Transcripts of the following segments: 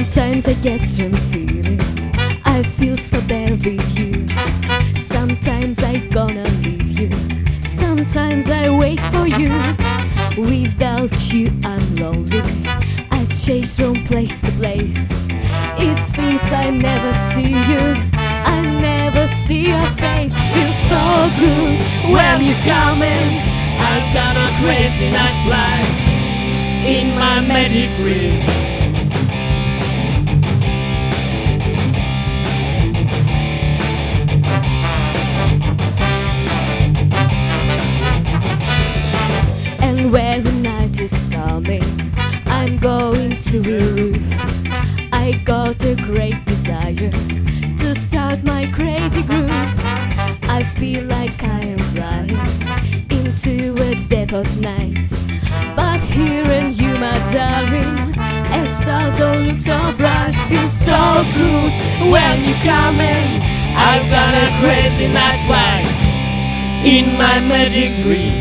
Sometimes I get some feeling I feel so bad with you. Sometimes I gonna leave you. Sometimes I wait for you. Without you I'm lonely. I chase from place to place. It seems I never see you. I never see your face. Feels so good when you come in. I got a crazy night fly in my magic dream. And when the night is coming, I'm going to a roof. I got a great desire to start my crazy groove. I feel like I am flying into a desert night. But here and you, my darling, as stars don't look so bright. Feels so good When you come in, I've got a crazy night fly in my magic dream.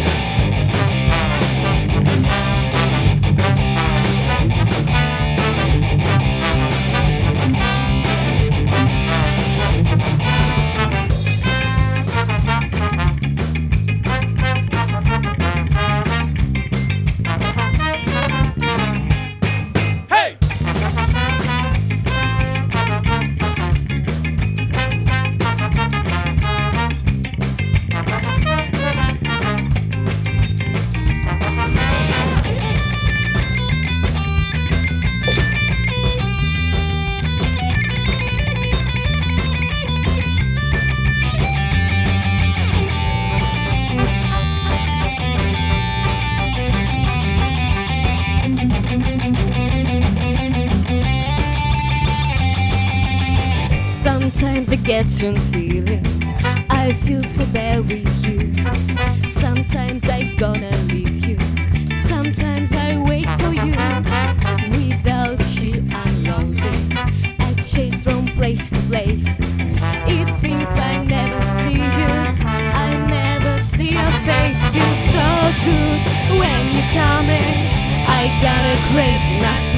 Sometimes I get some feeling I feel so bad with you. Sometimes I gonna leave you. Sometimes I wait for you. Without you I'm lonely. I chase from place to place. It seems I never see you. I never see your face. Feels so good when you come in. I got a crazy night